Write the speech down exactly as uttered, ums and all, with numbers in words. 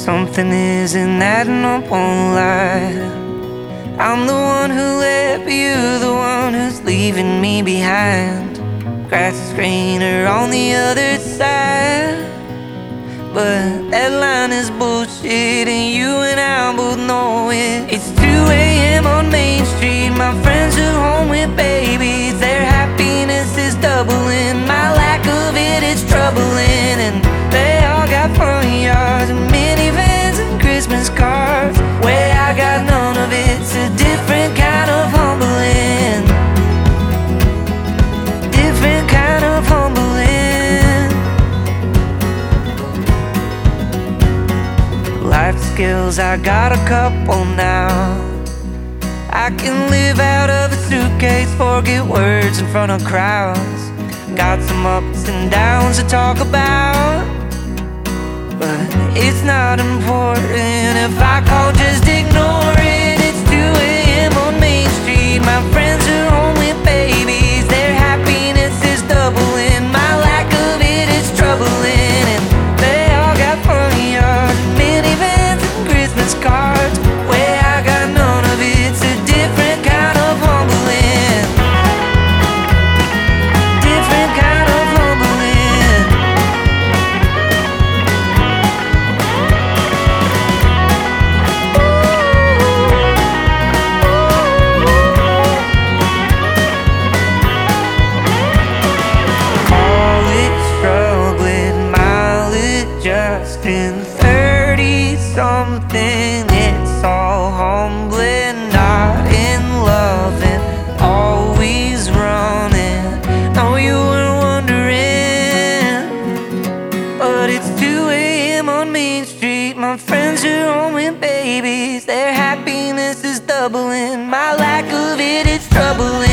Something isn't adding up, won't lie. I'm the one who left, but you're the one who's leaving me behind. Grass is greener on the other side, but that line is bullshit, and you and I both know it. It's two a m on Main Street. My friends are home with babies. Their happiness is doubling. My lack of it is troubling. And they all got front yards and minivans and Christmas cards. Where I got none of it's a different kind of humbling. Different kind of humbling. Life skills, I got a couple now. I can live out of a suitcase, forget words in front of crowds. Got some ups and downs to talk about, but it's not important if I call, just ignore it. It's two a m on Main Street. My friends are home with babies. Their happiness is doubling. My lack of it is troubling. And they all got front yards, minivans and Christmas cards. Where I got none of it's a different kind of humbling. Different kind of humbling. Call it struggling, mileage just in thirty something. It's all humbling, not in love and always running. No, you were wondering, but it's two a m on Main Street. My friends are home with babies. Their happiness is doubling. My lack of it is troubling.